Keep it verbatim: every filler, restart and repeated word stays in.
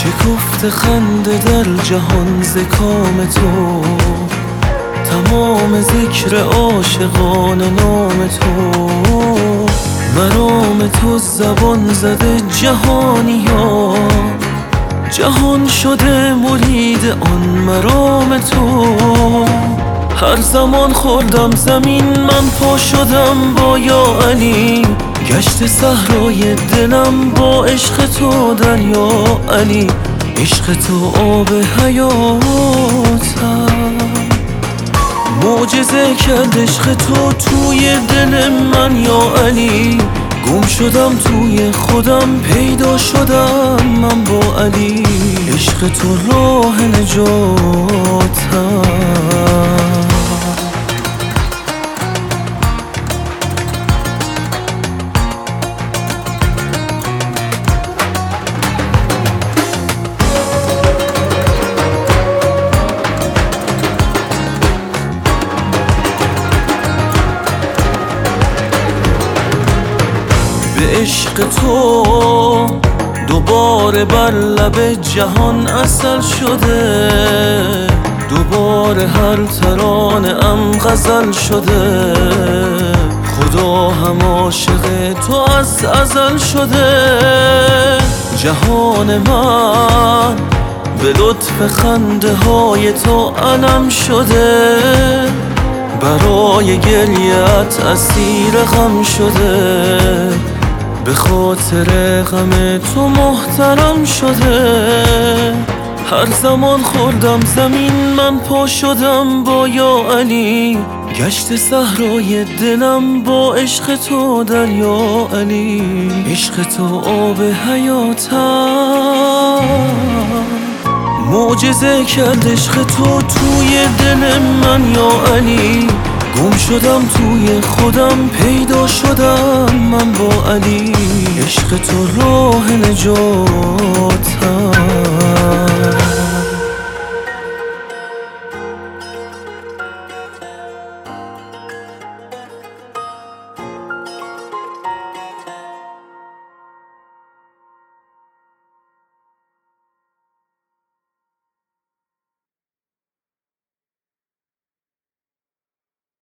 شکفت خنده در جهان ز کام تو، تمام ذکر عاشقان نام تو. مرام تو زبان زده جهانی ها، جهان شده مرید آن مرام تو. هر زمان خوردم زمین من پا شدم با یا علی، گشت صحرای دلم با عشق تو دریا علی. عشق تو آب حیاتم، معجزه کرد عشق تو توی دل من یا علی. گم شدم توی خودم پیدا شدم من با علی. عشق تو راه نجاتم. به عشق تو دوباره بر لب جهان عسل شده، دوباره هر ترانه ام غزل شده. خدا هم عاشق تو از ازل شده. جهان من به لطف خنده های تو علم شده، برای گریت اسیر غم شده. به خاطر غم تو محترم شده. هر زمان خوردم زمین من پا شدم با یا علی، گشت صحرای دلم با عشق تو دریا علی. عشق تو آب حیاتم، معجزه کرد عشق تو توی دل من یا علی. گم شدم توی خودم پیدا شدم من با علی. عشق تو راه نجاتم.